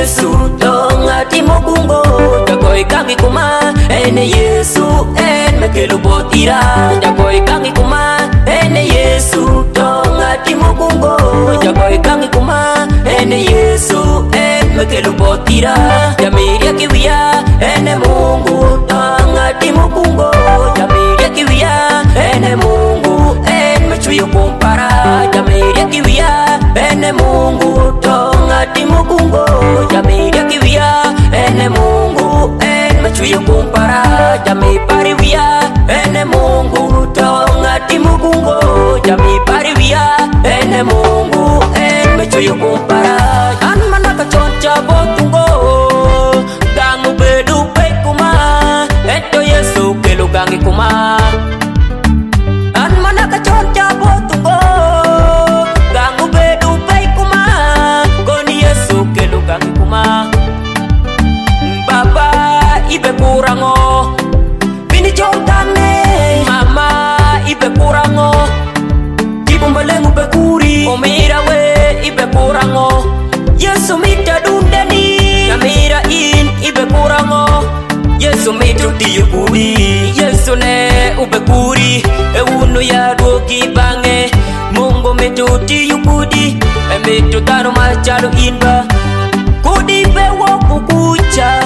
Yesu donga timo kungo jakoi kangi kuma ene Yesu en mekelo botira jakoi kangi kuma ene Yesu donga timo kungo jakoi kangi kuma ene Yesu en mekelo botira jamiria kiwia ene Mungu donga timo kungo jamiria kiwia ene Mungu en mechuyo kumpara jamiria kiwia ene Mungu donga timo kungo jamiria kiwia ene Mungu en mechuyo kumpara jami pariwia ene Mungu donga timo kungo jami pariwia ene Mungu en mechuyo kumpara an manaka choncha botungo gangu bedu pekuma eto Yesu kelu gangi kuma an manaka choncha botungo gangu bedu pekuma koni Yesu kelu gangi kuma baba ibe kurango bini jontane mama ibe kurango jibumbalengu bekuri omira we ibe kurango Yesu mita dundani namira in ibe kurango Yesu mita diyukuri Yesu ne ubekuri ewunu ya doki bange Mungu mita diyukudi mita taro machalo inba kudi bewo kukucha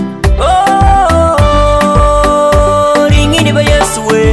ringini ba Yesu we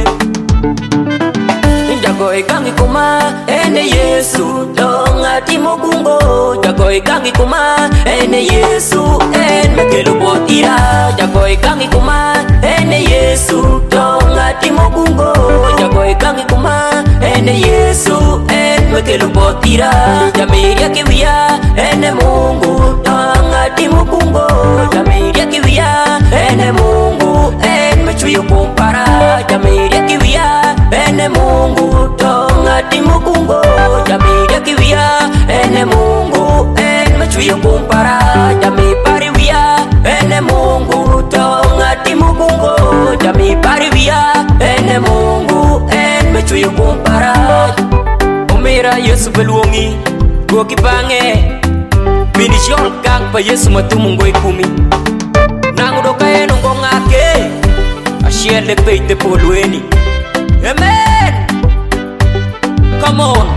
jakoi kangi kuma ene Yesu donga timo kungo jakoi kangi kuma ene Yesu en mekelo botira jakoi kangi kuma ene Yesu donga timo kungo jakoi kangi kuma ene Yesu en mekelo botira jamiria kiwia ene Mungu donga timo kungo jamiria kiwia ene Mungu en mechuyo kumpara jamiria kiwia ene Mungu donga timo kungo jamiria kiwia ene Mungu en mechuyo kumpara jami pariwia ene Mungu donga timo kungo jami pariwia ene Mungu en mechuyo kumpara omira Yesu beluongi goki bange bini shol kang pa Yesu matumungoi kumi nangu doka eno ngongake ashiele peite polweni amen. Come on.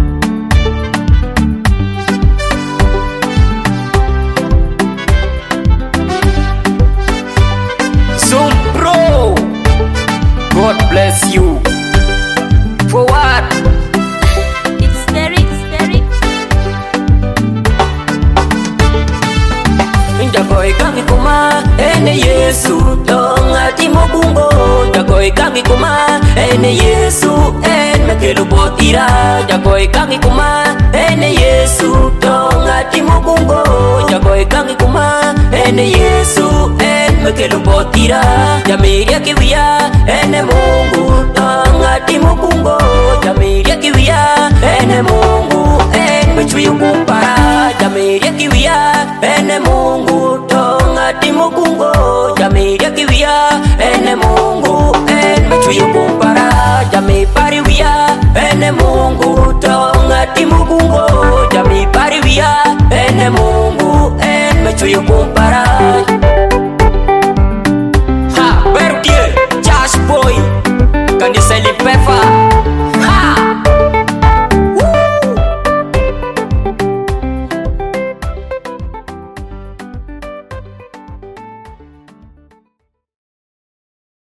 Zoom bro. God bless you. For what? It's very. Jakoi kangi kuma ene Yesu donga timo kungo jakoi kangi kuma ene Yesu en mekelo botira jakoi kangi kuma ene Yesu donga timo kungo jakoi kangi kuma ene Yesu en mekelo botira jamiria kiwia ene Mungu donga timo kungo jamiria kiwia ene Mungu en mechuyo kumpara jamiria kiwia ene Mungu donga timo kungo jamiria kiwia ene Mungu en mechuyo kumpara jami pariwia ene Mungu donga timo kungo jami pariwia ene Mungu en mechuyo kumpara ha bertie Josh boy kanisa lipefa